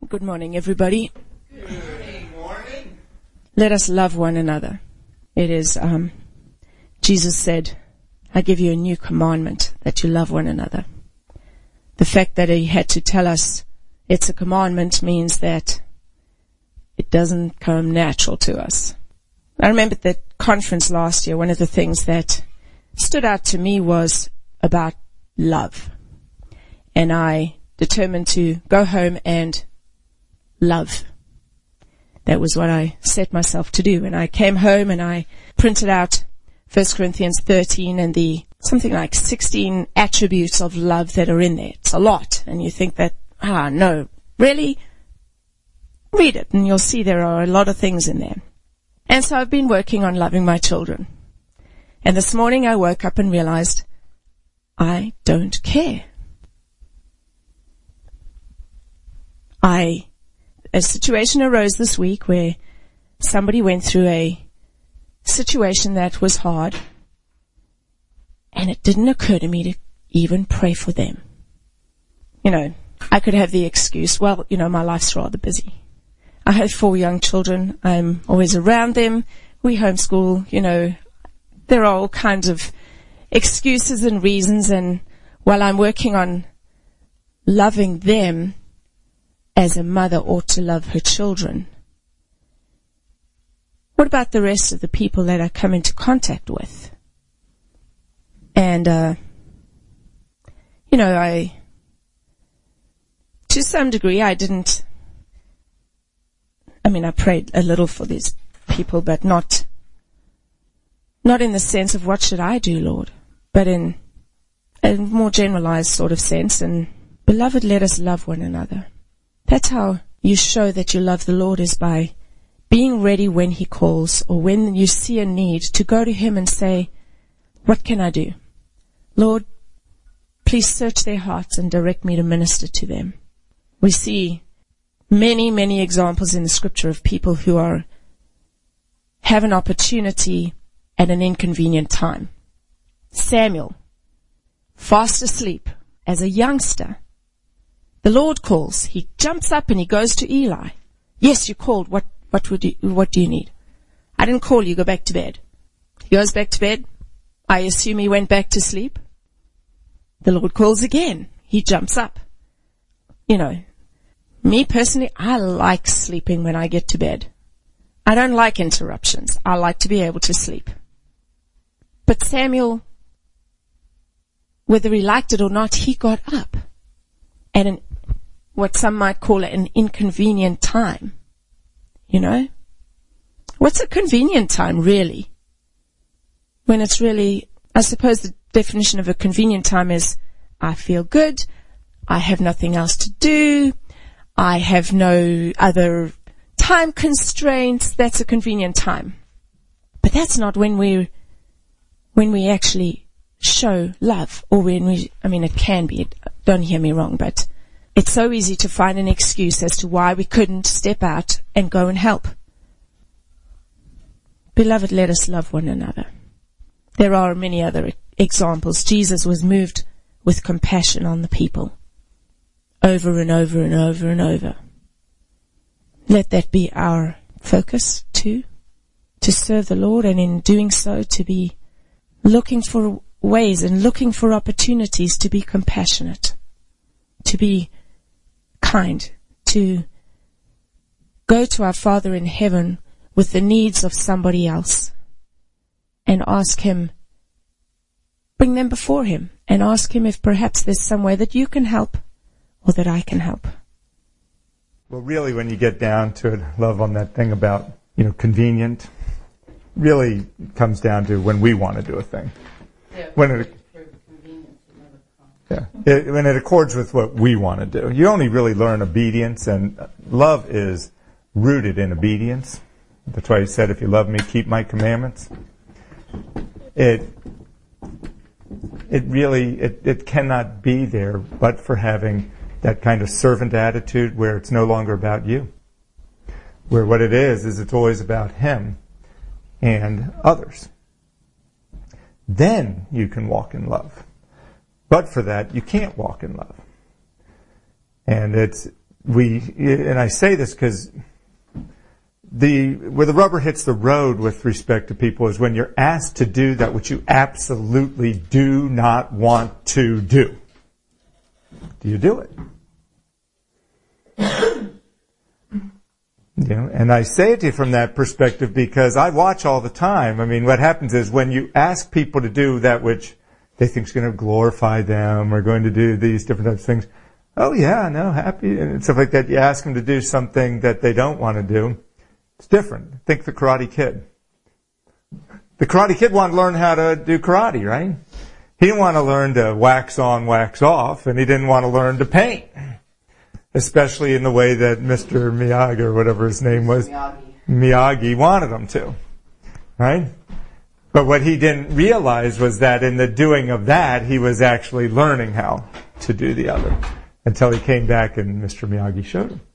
Good morning, everybody. Good morning. Let us love one another. It is, Jesus said, I give you a new commandment, that you love one another. The fact that he had to tell us it's a commandment means that it doesn't come natural to us. I remember at the conference last year, one of the things that stood out to me was about love. And I determined to go home and love. That was what I set myself to do. And I came home and I printed out 1 Corinthians 13 and the something like 16 attributes of love that are in there. It's a lot. And you think that, no, really? Read it and you'll see there are a lot of things in there. And so I've been working on loving my children. And this morning I woke up and realized I don't care. A situation arose this week where somebody went through a situation that was hard, and it didn't occur to me to even pray for them. You know, I could have the excuse, well, you know, my life's rather busy. I have 4 young children. I'm always around them. We homeschool, you know. There are all kinds of excuses and reasons, and while I'm working on loving them as a mother ought to love her children, what about the rest of the people that I come into contact with? And, you know, to some degree, I prayed a little for these people, but not in the sense of what should I do, Lord, but in a more generalized sort of sense. And beloved, let us love one another. That's how you show that you love the Lord, is by being ready when he calls, or when you see a need, to go to him and say, what can I do? Lord, please search their hearts and direct me to minister to them. We see many, many examples in the scripture of people who have an opportunity at an inconvenient time. Samuel, fast asleep as a youngster. The Lord calls. He jumps up and he goes to Eli. Yes, you called. What do you need? I didn't call you. Go back to bed. He goes back to bed. I assume he went back to sleep. The Lord calls again. He jumps up. You know, me personally, I like sleeping when I get to bed. I don't like interruptions. I like to be able to sleep. But Samuel, whether he liked it or not, he got up at what some might call an inconvenient time. You know? What's a convenient time, really? When it's really, I suppose the definition of a convenient time is, I feel good, I have nothing else to do, I have no other time constraints. That's a convenient time. But that's not when we actually show love, or it can be, don't hear me wrong, but it's so easy to find an excuse as to why we couldn't step out and go and help. Beloved, let us love one another. There are many other examples. Jesus was moved with compassion on the people over and over and over and over. Let that be our focus too, to serve the Lord, and in doing so to be looking for ways and looking for opportunities to be compassionate, to be kind, to go to our Father in heaven with the needs of somebody else and ask him, bring them before him, and ask him if perhaps there's some way that you can help or that I can help. Well, really, when you get down to it, love on that thing about, convenient, really comes down to when we want to do a thing. Yeah, when it accords with what we want to do. You only really learn obedience, and love is rooted in obedience. That's why he said, if you love me, keep my commandments. It cannot be there but for having that kind of servant attitude where it's no longer about you. Where what it is it's always about him and others. Then you can walk in love. But for that, you can't walk in love. And it's and I say this because where the rubber hits the road with respect to people is when you're asked to do that which you absolutely do not want to do. Do you do it? And I say it to you from that perspective because I watch all the time. I mean, what happens is when you ask people to do that which they think is going to glorify them or going to do these different types of things, oh yeah, no, happy, and stuff like that. You ask them to do something that they don't want to do. It's different. Think the Karate Kid. The Karate Kid wanted to learn how to do karate, right? He didn't want to learn to wax on, wax off, and he didn't want to learn to paint. Especially in the way that Mr. Miyagi, or whatever his name was, Miyagi wanted him to. Right? But what he didn't realize was that in the doing of that, he was actually learning how to do the other. Until he came back and Mr. Miyagi showed him.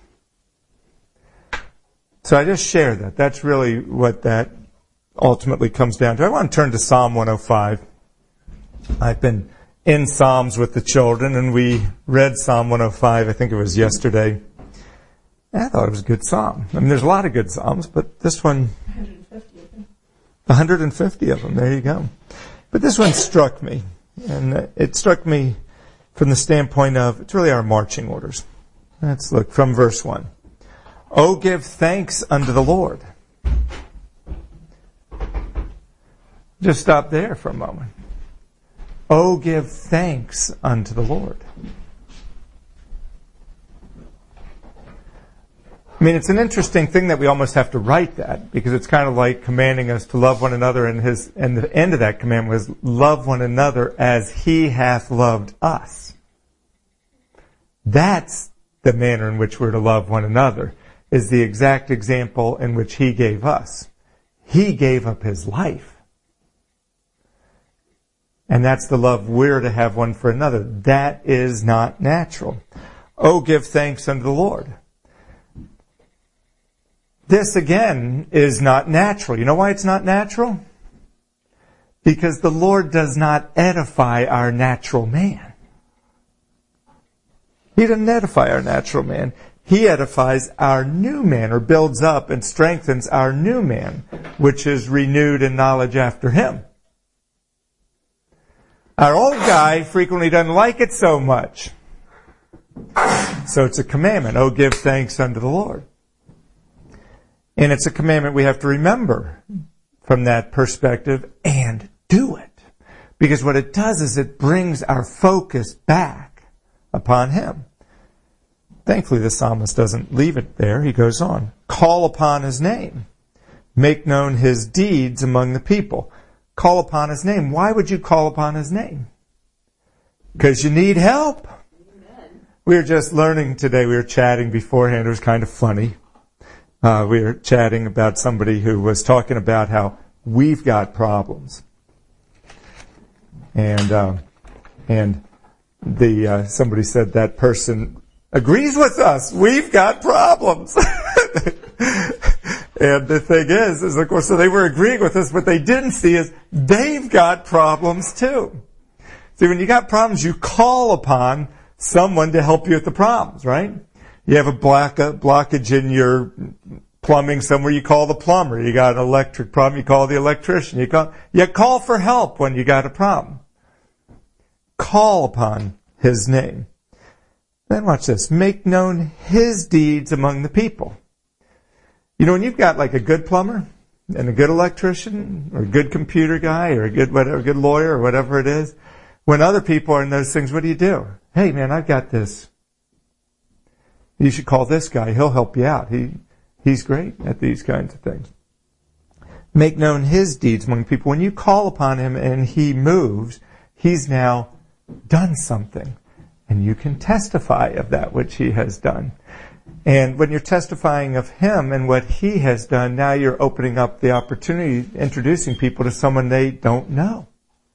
So I just share that. That's really what that ultimately comes down to. I want to turn to Psalm 105. I've been in Psalms with the children, and we read Psalm 105, I think it was yesterday. I thought it was a good psalm. I mean, there's a lot of good psalms, but this one... 150 of them. 150 of them, there you go. But this one struck me, and it struck me from the standpoint of, it's really our marching orders. Let's look from verse 1. Oh, give thanks unto the Lord. Just stop there for a moment. Oh, give thanks unto the Lord. I mean, it's an interesting thing that we almost have to write that, because it's kind of like commanding us to love one another, and the end of that commandment was love one another as He hath loved us. That's the manner in which we're to love one another, is the exact example in which He gave us. He gave up His life. And that's the love we're to have one for another. That is not natural. Oh, give thanks unto the Lord. This, again, is not natural. You know why it's not natural? Because the Lord does not edify our natural man. He doesn't edify our natural man. He edifies our new man, or builds up and strengthens our new man, which is renewed in knowledge after Him. Our old guy frequently doesn't like it so much. So it's a commandment. Oh, give thanks unto the Lord. And it's a commandment we have to remember from that perspective and do it. Because what it does is it brings our focus back upon Him. Thankfully, the psalmist doesn't leave it there. He goes on. Call upon His name. Make known His deeds among the people. Call upon His name. Why would you call upon His name? Because you need help. Amen. We were just learning today. We were chatting beforehand. It was kind of funny. We were chatting about somebody who was talking about how we've got problems. And somebody said that person agrees with us. We've got problems. And the thing is of course, so they were agreeing with us, what they didn't see is they've got problems too. See, when you got problems, you call upon someone to help you with the problems, right? You have a blockage in your plumbing somewhere, you call the plumber. You got an electric problem, you call the electrician. You call for help when you got a problem. Call upon His name. Then watch this. Make known His deeds among the people. You know, when you've got like a good plumber and a good electrician or a good computer guy or a good lawyer or whatever it is, when other people are in those things, what do? Hey man, I've got this. You should call this guy. He'll help you out. He's great at these kinds of things. Make known His deeds among people. When you call upon Him and He moves, He's now done something. And you can testify of that which He has done. And when you're testifying of Him and what He has done, now you're opening up the opportunity, introducing people to someone they don't know,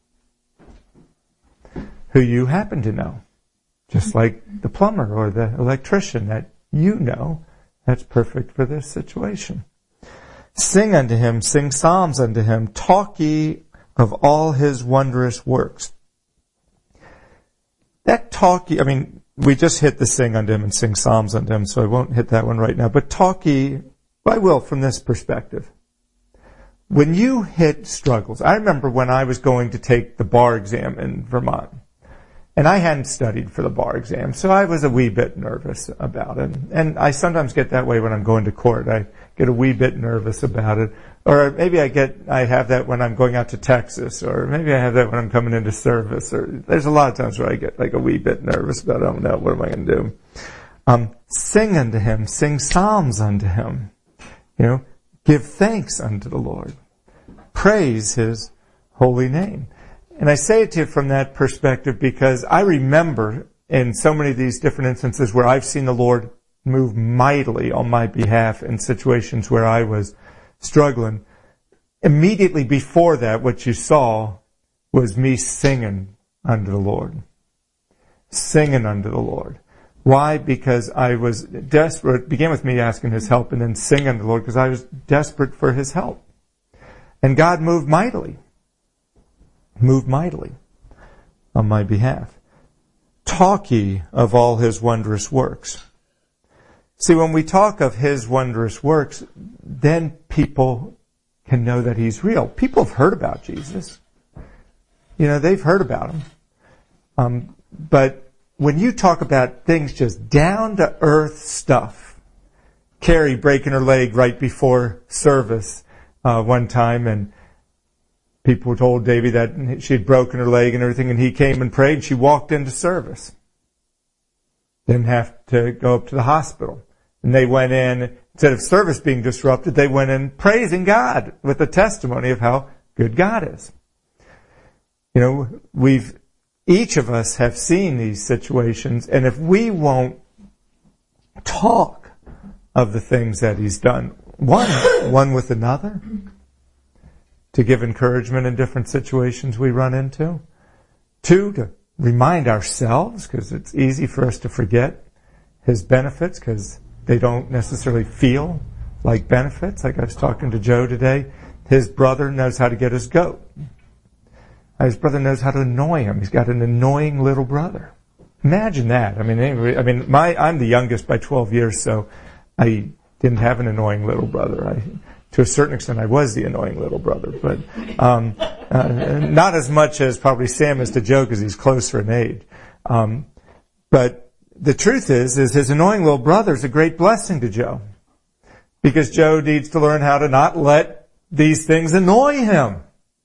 who you happen to know. Just like the plumber or the electrician that you know, that's perfect for this situation. Sing unto Him, sing psalms unto Him, talk ye of all His wondrous works. That talk, we just hit the sing unto him and sing psalms unto him, so I won't hit that one right now. But talk ye, I will from this perspective. When you hit struggles, I remember when I was going to take the bar exam in Vermont, and I hadn't studied for the bar exam, so I was a wee bit nervous about it. And I sometimes get that way when I'm going to court. I get a wee bit nervous about it. Or maybe I have that when I'm going out to Texas, or maybe I have that when I'm coming into service, or there's a lot of times where I get like a wee bit nervous about, oh no, what am I going to do? Sing unto him, sing psalms unto him. Give thanks unto the Lord. Praise his holy name. And I say it to you from that perspective because I remember in so many of these different instances where I've seen the Lord move mightily on my behalf in situations where I was struggling. Immediately before that, what you saw was me singing unto the Lord. Singing unto the Lord. Why? Because I was desperate. It began with me asking his help and then singing unto the Lord because I was desperate for his help. And God moved mightily on my behalf. Talk ye of all his wondrous works. See, when we talk of his wondrous works, then people can know that he's real. People have heard about Jesus. They've heard about him. But when you talk about things just down to earth stuff, Carrie breaking her leg right before service one time, and people told Davy that she had broken her leg and everything, and he came and prayed. She walked into service. Didn't have to go up to the hospital. And they went in, instead of service being disrupted, they went in praising God with a testimony of how good God is. Each of us have seen these situations, and if we won't talk of the things that he's done, one with another, to give encouragement in different situations we run into. 2, to remind ourselves, because it's easy for us to forget his benefits, because they don't necessarily feel like benefits. Like I was talking to Joe today, his brother knows how to get his goat. His brother knows how to annoy him. He's got an annoying little brother. Imagine that. I'm the youngest by 12 years, so I didn't have an annoying little brother. To a certain extent, I was the annoying little brother, but not as much as probably Sam is to Joe because he's closer in age. But the truth is his annoying little brother is a great blessing to Joe, because Joe needs to learn how to not let these things annoy him.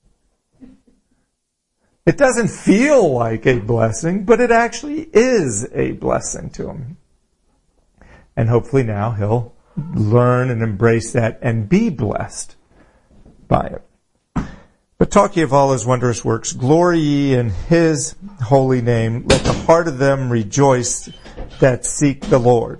It doesn't feel like a blessing, but it actually is a blessing to him. And hopefully now he'll learn and embrace that and be blessed by it. But talk ye of all his wondrous works. Glory ye in his holy name. Let the heart of them rejoice that seek the Lord.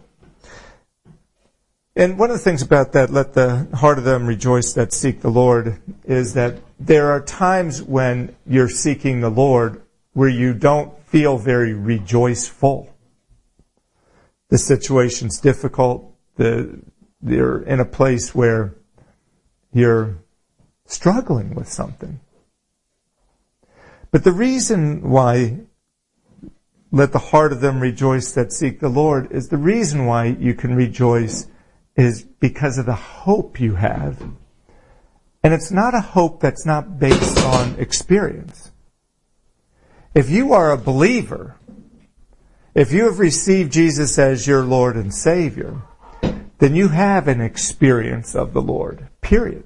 And one of the things about that, let the heart of them rejoice that seek the Lord, is that there are times when you're seeking the Lord where you don't feel very rejoiceful. The situation's difficult. You're in a place where you're struggling with something. But the reason why let the heart of them rejoice that seek the Lord is the reason why you can rejoice is because of the hope you have. And it's not a hope that's not based on experience. If you are a believer, if you have received Jesus as your Lord and Savior, then you have an experience of the Lord, period.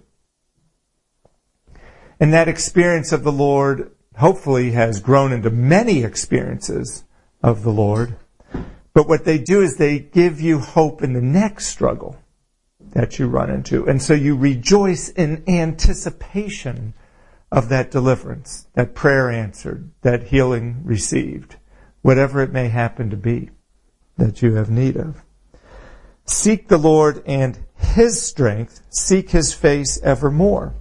And that experience of the Lord hopefully has grown into many experiences of the Lord. But what they do is they give you hope in the next struggle that you run into. And so you rejoice in anticipation of that deliverance, that prayer answered, that healing received, whatever it may happen to be that you have need of. Seek the Lord and his strength. Seek his face evermore.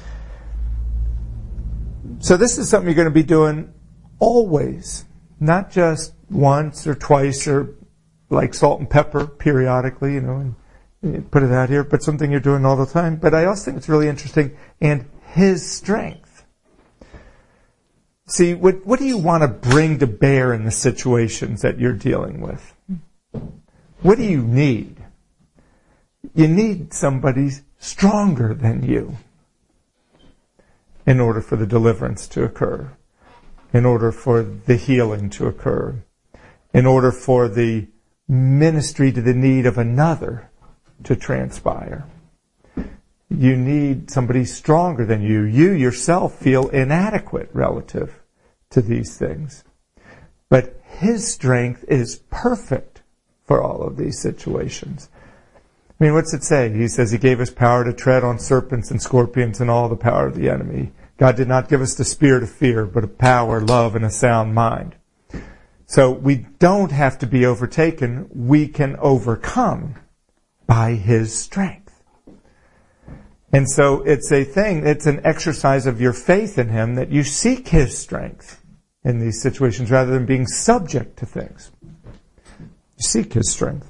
So this is something you're going to be doing always, not just once or twice or like salt and pepper periodically, and put it out here, but something you're doing all the time. But I also think it's really interesting, and his strength. See, what do you want to bring to bear in the situations that you're dealing with? What do you need? You need somebody stronger than you in order for the deliverance to occur, in order for the healing to occur, in order for the ministry to the need of another to transpire. You need somebody stronger than you. You yourself feel inadequate relative to these things. But His strength is perfect for all of these situations. I mean, what's it say? He says He gave us power to tread on serpents and scorpions and all the power of the enemy. God did not give us the spirit of fear, but of power, love, and a sound mind. So we don't have to be overtaken. We can overcome by His strength. And so it's an exercise of your faith in Him that you seek His strength in these situations rather than being subject to things. You seek His strength.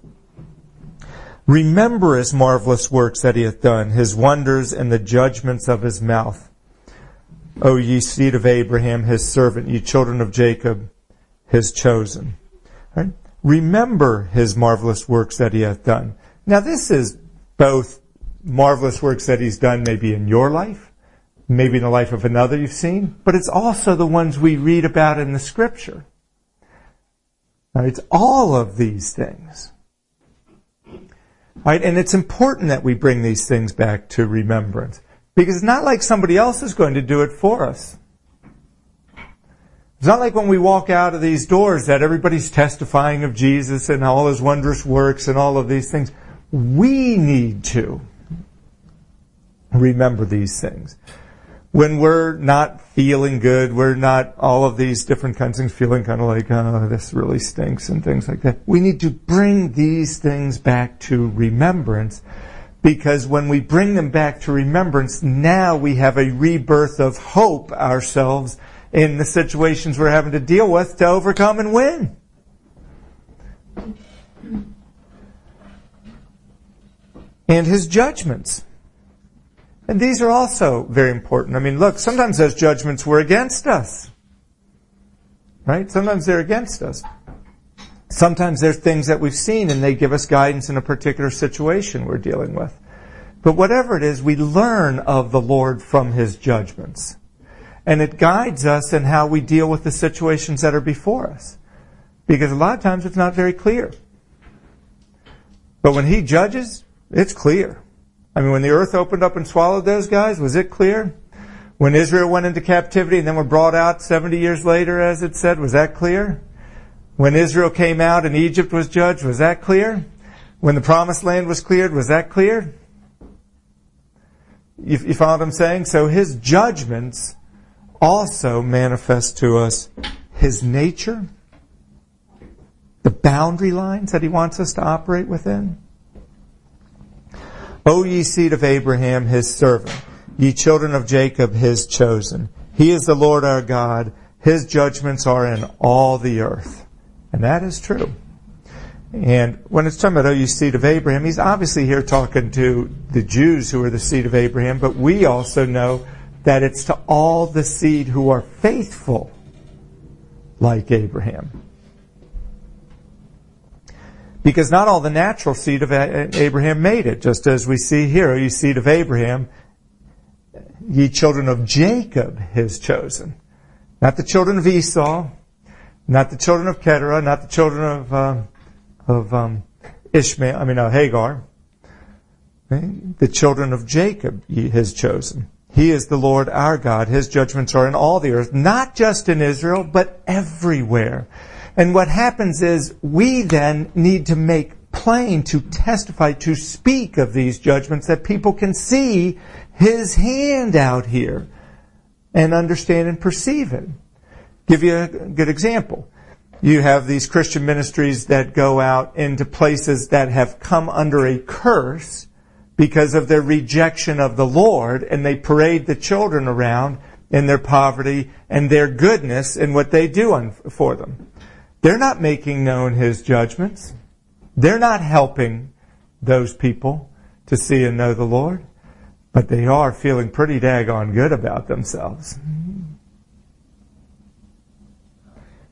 Remember His marvelous works that He hath done, His wonders and the judgments of His mouth. O ye seed of Abraham, His servant, ye children of Jacob, His chosen. Right? Remember His marvelous works that He hath done. Now this is both marvelous works that He's done maybe in your life, maybe in the life of another you've seen, but it's also the ones we read about in the Scripture. Now, it's all of these things. Right? And it's important that we bring these things back to remembrance, because it's not like somebody else is going to do it for us. It's not like when we walk out of these doors that everybody's testifying of Jesus and all His wondrous works and all of these things. We need to remember these things. When we're not feeling good, we're not all of these different kinds of things, feeling kind of like, oh, this really stinks and things like that. We need to bring these things back to remembrance, because when we bring them back to remembrance, now we have a rebirth of hope ourselves in the situations we're having to deal with to overcome and win. And His judgments. And these are also very important. I mean, look, sometimes those judgments were against us. Right? Sometimes they're against us. Sometimes there's things that we've seen and they give us guidance in a particular situation we're dealing with. But whatever it is, we learn of the Lord from His judgments. And it guides us in how we deal with the situations that are before us. Because a lot of times it's not very clear. But when He judges, it's clear. I mean, when the earth opened up and swallowed those guys, was it clear? When Israel went into captivity and then were brought out 70 years later, as it said, was that clear? When Israel came out and Egypt was judged, was that clear? When the promised land was cleared, was that clear? You follow what I'm saying? So His judgments also manifest to us His nature, the boundary lines that He wants us to operate within. O ye seed of Abraham, His servant, ye children of Jacob, His chosen. He is the Lord our God. His judgments are in all the earth. And that is true. And when it's talking about, O ye seed of Abraham, He's obviously here talking to the Jews who are the seed of Abraham, but we also know that it's to all the seed who are faithful like Abraham. Because not all the natural seed of Abraham made it, just as we see here, O ye seed of Abraham, ye children of Jacob, His chosen. Not the children of Esau, not the children of Keturah, not the children of Hagar. The children of Jacob, His chosen. He is the Lord our God. His judgments are in all the earth, not just in Israel, but everywhere. And what happens is we then need to make plain, to testify, to speak of these judgments, that people can see His hand out here and understand and perceive it. Give you a good example. You have these Christian ministries that go out into places that have come under a curse because of their rejection of the Lord, and they parade the children around in their poverty and their goodness and what they do for them. They're not making known His judgments. They're not helping those people to see and know the Lord. But they are feeling pretty daggone good about themselves.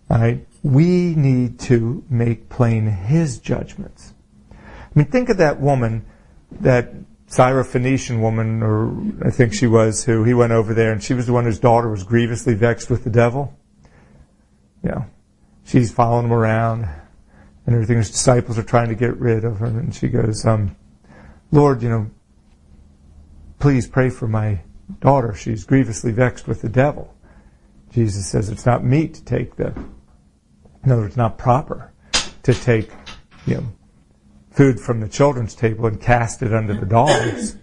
All right? We need to make plain His judgments. I mean, think of that woman, that Syrophoenician woman, or I think she was, who he went over there, and she was the one whose daughter was grievously vexed with the devil. You know, she's following him around, and everything. His disciples are trying to get rid of her, and she goes, Lord, please pray for my daughter. She's grievously vexed with the devil. Jesus says it's not meet to take it's not proper to take, food from the children's table and cast it under the dogs.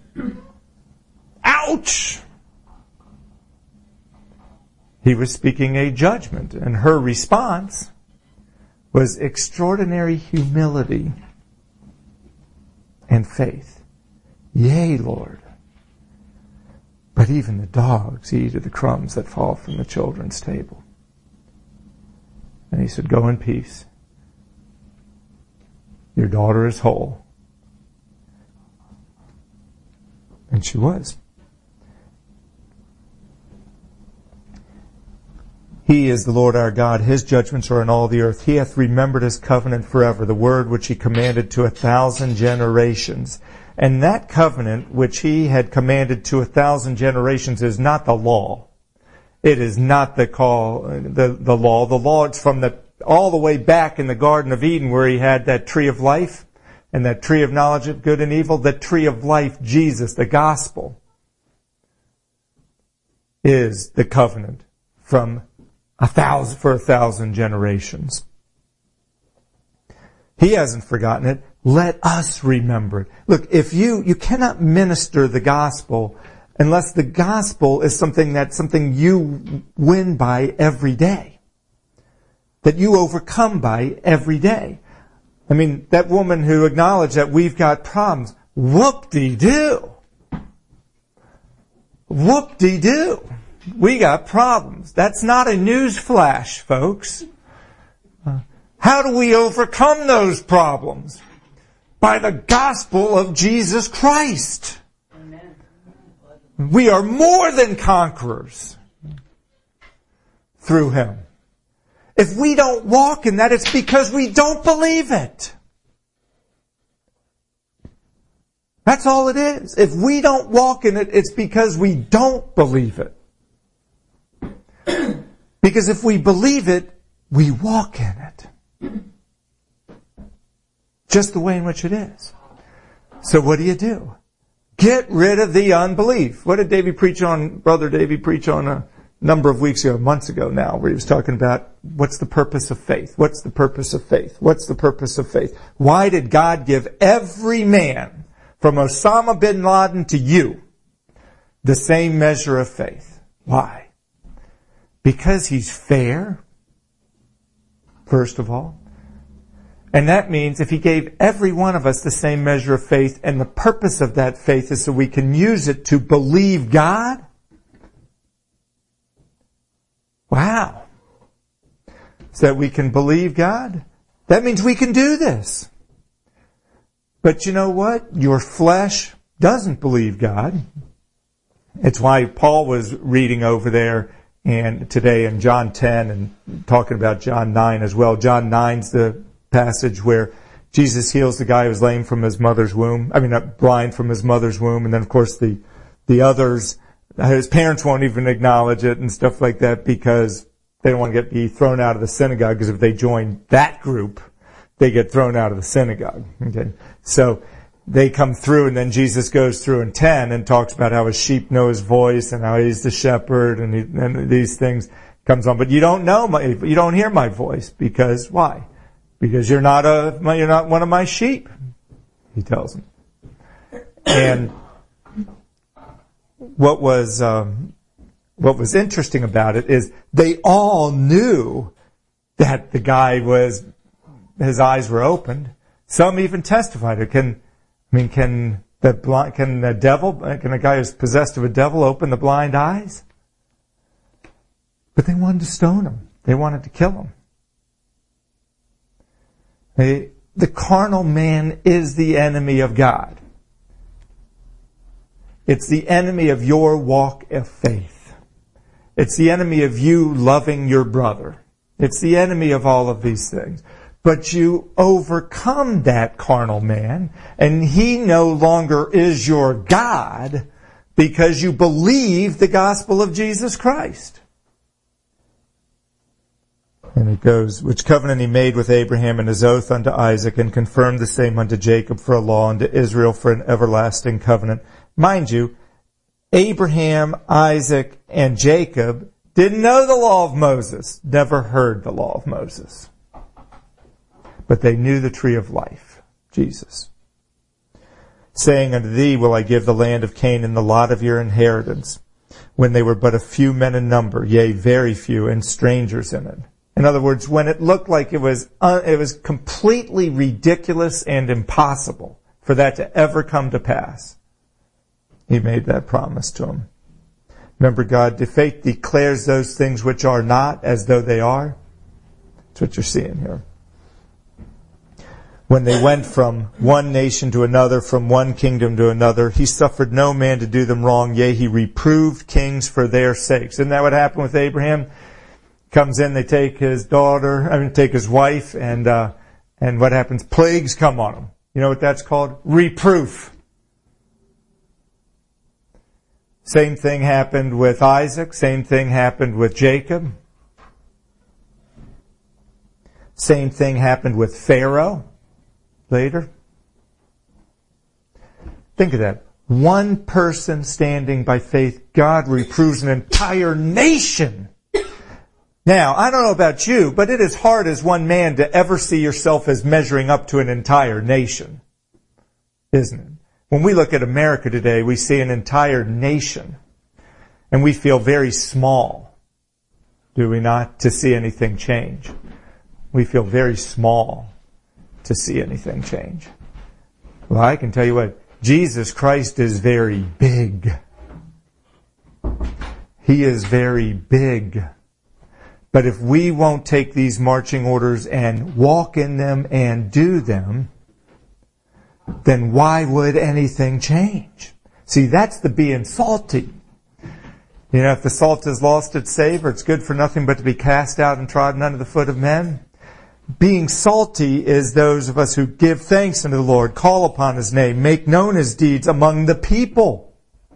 Ouch! He was speaking a judgment, and her response was extraordinary humility and faith. Yea, Lord. But even the dogs eat of the crumbs that fall from the children's table. And he said, go in peace. Your daughter is whole. And she was. He is the Lord our God. His judgments are in all the earth. He hath remembered His covenant forever, the word which He commanded to 1,000 generations. And that covenant which He had commanded to 1,000 generations is not the law. It is not the law. The law, it's from all the way back in the Garden of Eden, where He had that tree of life and that tree of knowledge of good and evil. The tree of life, Jesus, the gospel, is the covenant for 1,000 generations. He hasn't forgotten it. Let us remember it. Look, if you cannot minister the gospel unless the gospel is something you win by every day, that you overcome by every day. I mean, that woman who acknowledged that we've got problems, whoop-de-doo. Whoop-de-doo. We got problems. That's not a news flash, folks. How do we overcome those problems? By the gospel of Jesus Christ. Amen. We are more than conquerors through Him. If we don't walk in that, it's because we don't believe it. That's all it is. If we don't walk in it, it's because we don't believe it. Because if we believe it, we walk in it. Just the way in which it is. So what do? Get rid of the unbelief. What did Brother Davey preach on a number of weeks ago, months ago now, where he was talking about what's the purpose of faith? What's the purpose of faith? What's the purpose of faith? Why did God give every man, from Osama bin Laden to you, the same measure of faith? Why? Because He's fair, first of all. And that means if He gave every one of us the same measure of faith, and the purpose of that faith is so we can use it to believe God. Wow. So that we can believe God. That means we can do this. But you know what? Your flesh doesn't believe God. It's why Paul was reading over there and today in John 10 and talking about John 9 as well. John 9's the passage where Jesus heals the guy who was lame from his mother's womb. Blind from his mother's womb. And then, of course, the others, his parents won't even acknowledge it and stuff like that because they don't want to be thrown out of the synagogue, because if they join that group, they get thrown out of the synagogue. Okay. So they come through, and then Jesus goes through in 10 and talks about how His sheep know His voice and how He's the shepherd and these things comes on. But you don't hear my voice because why? Because you're not one of my sheep, He tells them. And what was interesting about it is they all knew that the guy his eyes were opened. Some even testified. Can a guy who's possessed of a devil open the blind eyes? But they wanted to stone him. They wanted to kill him. The carnal man is the enemy of God. It's the enemy of your walk of faith. It's the enemy of you loving your brother. It's the enemy of all of these things. But you overcome that carnal man, and he no longer is your God because you believe the gospel of Jesus Christ. And it goes, which covenant he made with Abraham and his oath unto Isaac, and confirmed the same unto Jacob for a law, and to Israel for an everlasting covenant. Mind you, Abraham, Isaac, and Jacob didn't know the law of Moses, never heard the law of Moses. But they knew the tree of life, Jesus. Saying, unto thee will I give the land of Canaan, the lot of your inheritance, when they were but a few men in number, yea, very few, and strangers in it. In other words, when it looked like it was completely ridiculous and impossible for that to ever come to pass, he made that promise to him. Remember, God, faith declares those things which are not as though they are. That's what you're seeing here. When they went from one nation to another, from one kingdom to another, he suffered no man to do them wrong, yea, he reproved kings for their sakes. Isn't that what happened with Abraham? Comes in, they take his wife, and what happens? Plagues come on him. You know what that's called? Reproof. Same thing happened with Isaac. Same thing happened with Jacob. Same thing happened with Pharaoh later. Think of that. One person standing by faith, God reproves an entire nation. Now, I don't know about you, but it is hard as one man to ever see yourself as measuring up to an entire nation, isn't it? When we look at America today, we see an entire nation, and we feel very small, do we not, to see anything change? We feel very small to see anything change. Well, I can tell you what, Jesus Christ is very big. He is very big. But if we won't take these marching orders and walk in them and do them, then why would anything change? See, that's the being salty. You know, if the salt has lost its savor, it's good for nothing but to be cast out and trodden under the foot of men. Being salty is those of us who give thanks unto the Lord, call upon His name, make known His deeds among the people,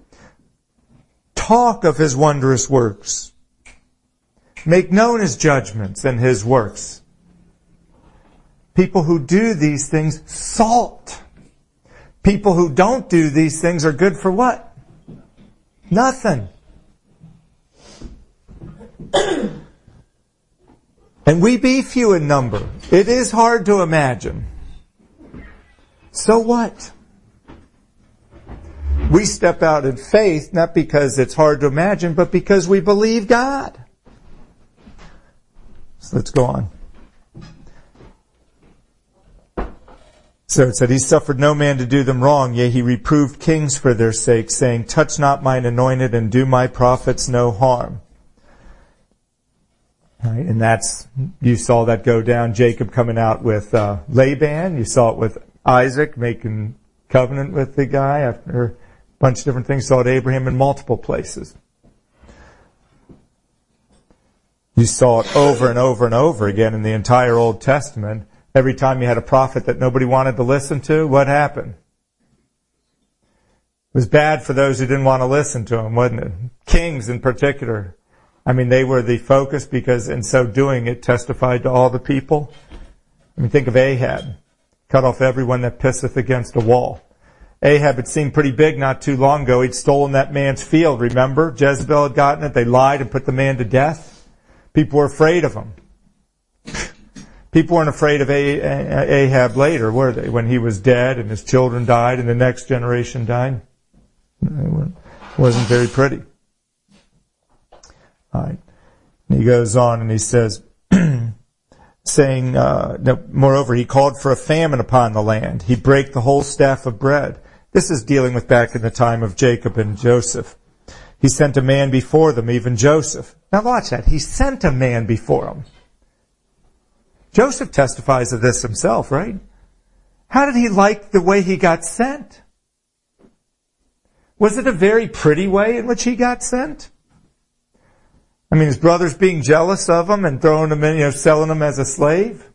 talk of His wondrous works, make known His judgments and His works. People who do these things, salt. People who don't do these things are good for what? Nothing. And we be few in number. It is hard to imagine. So what? We step out in faith, not because it's hard to imagine, but because we believe God. So let's go on. So it said, He suffered no man to do them wrong, yea, He reproved kings for their sake, saying, touch not mine anointed, and do my prophets no harm. Right, and you saw that go down, Jacob coming out with Laban. You saw it with Isaac making covenant with the guy after a bunch of different things. You saw it Abraham in multiple places. You saw it over and over and over again in the entire Old Testament. Every time you had a prophet that nobody wanted to listen to, what happened? It was bad for those who didn't want to listen to him, wasn't it? Kings in particular. I mean, they were the focus because in so doing it testified to all the people. I mean, think of Ahab. Cut off everyone that pisseth against a wall. Ahab had seemed pretty big not too long ago. He'd stolen that man's field, remember? Jezebel had gotten it. They lied and put the man to death. People were afraid of him. People weren't afraid of Ahab later, were they? When he was dead and his children died and the next generation died. It wasn't very pretty. All right. And he goes on and he says, saying, moreover, he called for a famine upon the land. He brake the whole staff of bread. This is dealing with back in the time of Jacob and Joseph. He sent a man before them, even Joseph. Now watch that. He sent a man before them. Joseph testifies of this himself, right? How did he like the way he got sent? Was it a very pretty way in which he got sent? I mean, his brothers being jealous of him and throwing him in, selling him as a slave.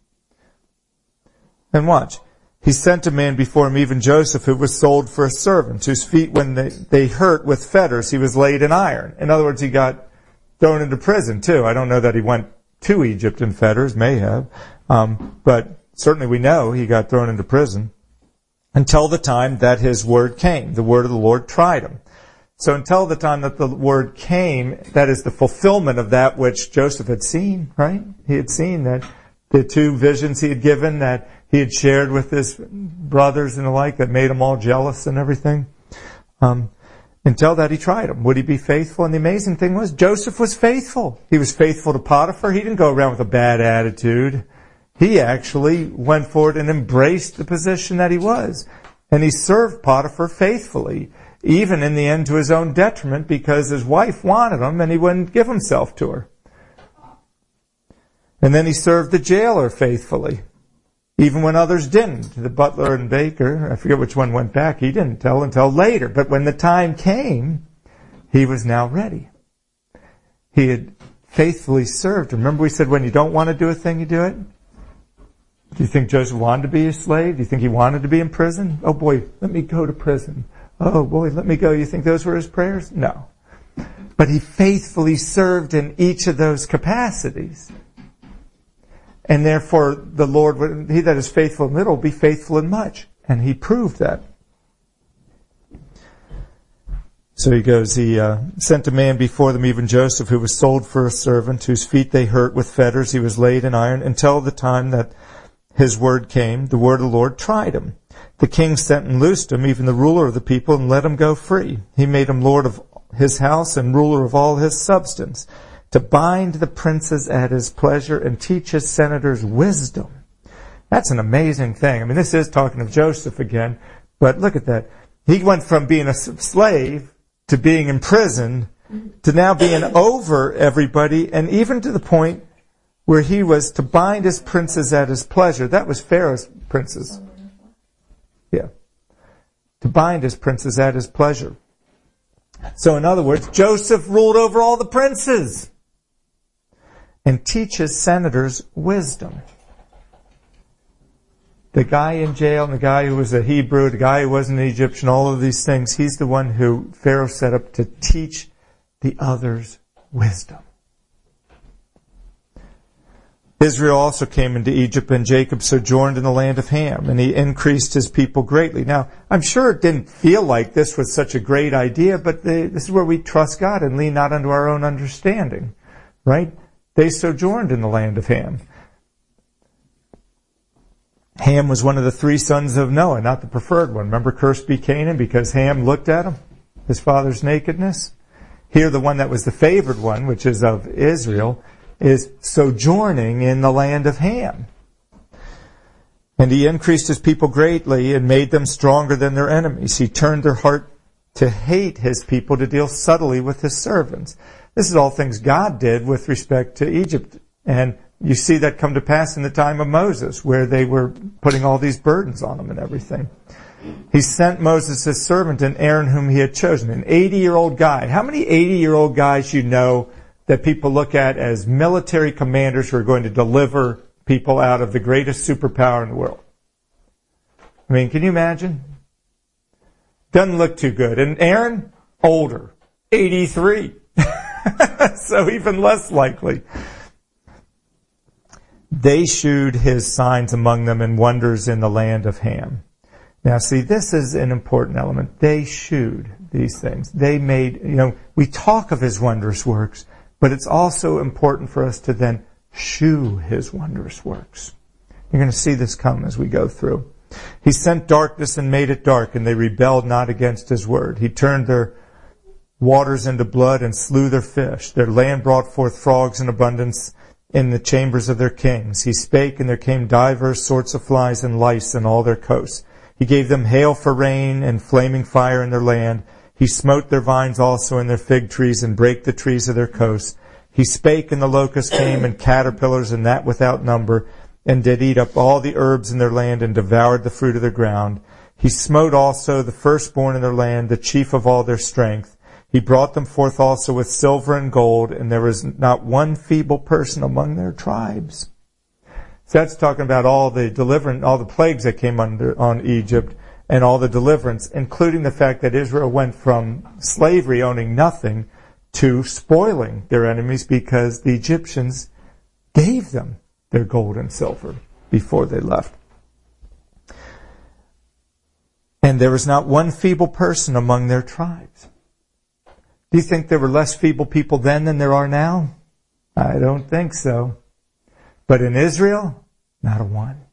And watch. He sent a man before him, even Joseph, who was sold for a servant, whose feet, when they hurt with fetters, he was laid in iron. In other words, he got thrown into prison, too. I don't know that he went to Egypt in fetters, may have. But certainly we know he got thrown into prison until the time that his word came. The word of the Lord tried him. So until the time that the word came, that is the fulfillment of that which Joseph had seen, right? He had seen that the two visions he had given that he had shared with his brothers and the like that made them all jealous and everything. Until that he tried him. Would he be faithful? And the amazing thing was Joseph was faithful. He was faithful to Potiphar. He didn't go around with a bad attitude. He actually went forward and embraced the position that he was. And he served Potiphar faithfully, even in the end to his own detriment, because his wife wanted him and he wouldn't give himself to her. And then he served the jailer faithfully, even when others didn't. The butler and baker, I forget which one went back, he didn't tell until later. But when the time came, he was now ready. He had faithfully served. Remember we said when you don't want to do a thing, you do it? Do you think Joseph wanted to be a slave? Do you think he wanted to be in prison? Oh boy, let me go to prison. Oh boy, let me go. You think those were his prayers? No. But he faithfully served in each of those capacities. And therefore the Lord, he that is faithful in little will be faithful in much. And he proved that. So he goes, he sent a man before them, even Joseph, who was sold for a servant, whose feet they hurt with fetters. He was laid in iron until the time that his word came. The word of the Lord tried him. The king sent and loosed him, even the ruler of the people, and let him go free. He made him lord of his house and ruler of all his substance, to bind the princes at his pleasure and teach his senators wisdom. That's an amazing thing. I mean, this is talking of Joseph again, but look at that. He went from being a slave to being in prison to now being over everybody, and even to the point where he was to bind his princes at his pleasure. That was Pharaoh's princes. Yeah. To bind his princes at his pleasure. So in other words, Joseph ruled over all the princes and teach his senators wisdom. The guy in jail and the guy who was a Hebrew, the guy who wasn't an Egyptian, all of these things, he's the one who Pharaoh set up to teach the others wisdom. Israel also came into Egypt, and Jacob sojourned in the land of Ham, and he increased his people greatly. Now, I'm sure it didn't feel like this was such a great idea, but this is where we trust God and lean not unto our own understanding, right? They sojourned in the land of Ham. Ham was one of the three sons of Noah, not the preferred one. Remember, cursed be Canaan because Ham looked at him, his father's nakedness. Here, the one that was the favored one, which is of Israel, is sojourning in the land of Ham. And he increased his people greatly and made them stronger than their enemies. He turned their heart to hate his people, to deal subtly with his servants. This is all things God did with respect to Egypt. And you see that come to pass in the time of Moses, where they were putting all these burdens on him and everything. He sent Moses his servant and Aaron whom he had chosen, an 80-year-old guy. How many 80-year-old guys you know that people look at as military commanders who are going to deliver people out of the greatest superpower in the world? I mean, can you imagine? Doesn't look too good. And Aaron, older, 83. So even less likely. They shewed his signs among them and wonders in the land of Ham. Now see, this is an important element. They shewed these things. They made, we talk of his wondrous works, but it's also important for us to then shew his wondrous works. You're going to see this come as we go through. He sent darkness and made it dark, and they rebelled not against his word. He turned their waters into blood and slew their fish. Their land brought forth frogs in abundance in the chambers of their kings. He spake, and there came divers sorts of flies and lice in all their coasts. He gave them hail for rain and flaming fire in their land. He smote their vines also in their fig trees and brake the trees of their coasts. He spake, and the locusts came, and caterpillars, and that without number, and did eat up all the herbs in their land, and devoured the fruit of their ground. He smote also the firstborn in their land, the chief of all their strength. He brought them forth also with silver and gold, and there was not one feeble person among their tribes. So that's talking about all the plagues that came on Egypt, and all the deliverance, including the fact that Israel went from slavery, owning nothing, to spoiling their enemies because the Egyptians gave them their gold and silver before they left. And there was not one feeble person among their tribes. Do you think there were less feeble people then than there are now? I don't think so. But in Israel, not a one.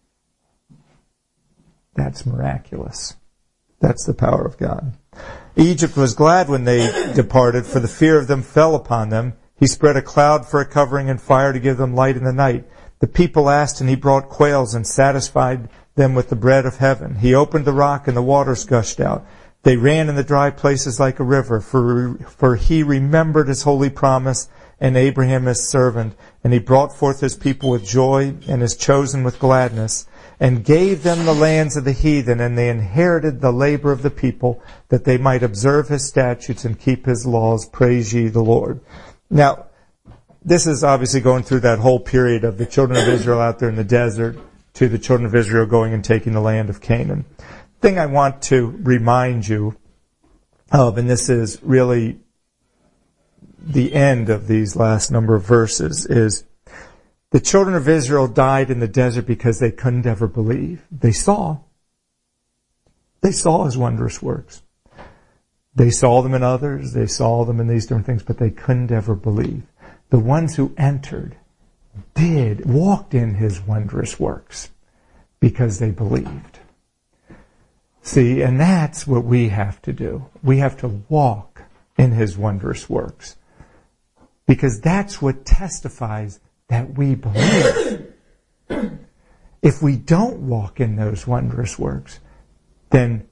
That's miraculous. That's the power of God. Egypt was glad when they departed, for the fear of them fell upon them. He spread a cloud for a covering and fire to give them light in the night. The people asked, and he brought quails and satisfied them with the bread of heaven. He opened the rock, and the waters gushed out. They ran in the dry places like a river, for he remembered his holy promise and Abraham his servant. And he brought forth his people with joy and his chosen with gladness, and gave them the lands of the heathen, and they inherited the labor of the people, that they might observe his statutes and keep his laws. Praise ye the Lord. Now, this is obviously going through that whole period of the children of Israel out there in the desert to the children of Israel going and taking the land of Canaan. The thing I want to remind you of, and this is really the end of these last number of verses, is the children of Israel died in the desert because they couldn't ever believe. They saw his wondrous works. They saw them in others. They saw them in these different things, but they couldn't ever believe. The ones who entered walked in his wondrous works because they believed. See, and that's what we have to do. We have to walk in his wondrous works, because that's what testifies that we believe. If we don't walk in those wondrous works, then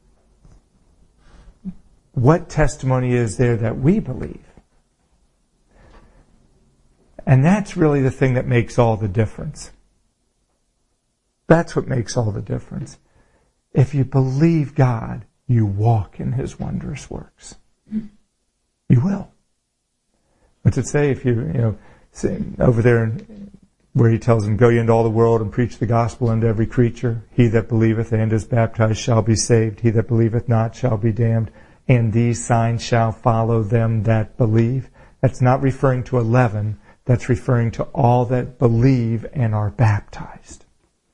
what testimony is there that we believe? And that's really the thing that makes all the difference. That's what makes all the difference. If you believe God, you walk in his wondrous works. You will. What's it say? If you over there where he tells them, go ye into all the world and preach the gospel unto every creature. He that believeth and is baptized shall be saved. He that believeth not shall be damned. And these signs shall follow them that believe. That's not referring to 11. That's referring to all that believe and are baptized.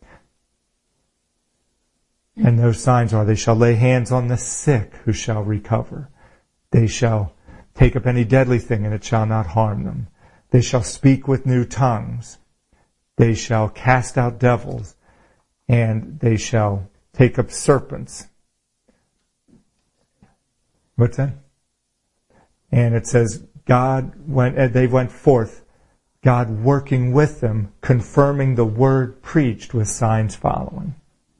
And those signs are, they shall lay hands on the sick who shall recover. They shall take up any deadly thing and it shall not harm them. They shall speak with new tongues. They shall cast out devils, and they shall take up serpents. What's that? And it says, they went forth, God working with them, confirming the word preached with signs following.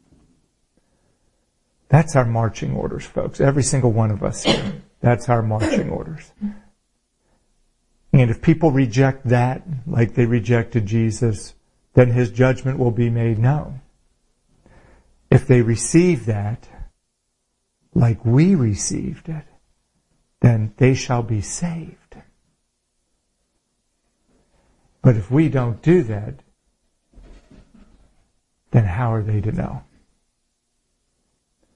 That's our marching orders, folks. Every single one of us here. That's our marching orders. And if people reject that, like they rejected Jesus, then his judgment will be made known. If they receive that, like we received it, then they shall be saved. But if we don't do that, then how are they to know?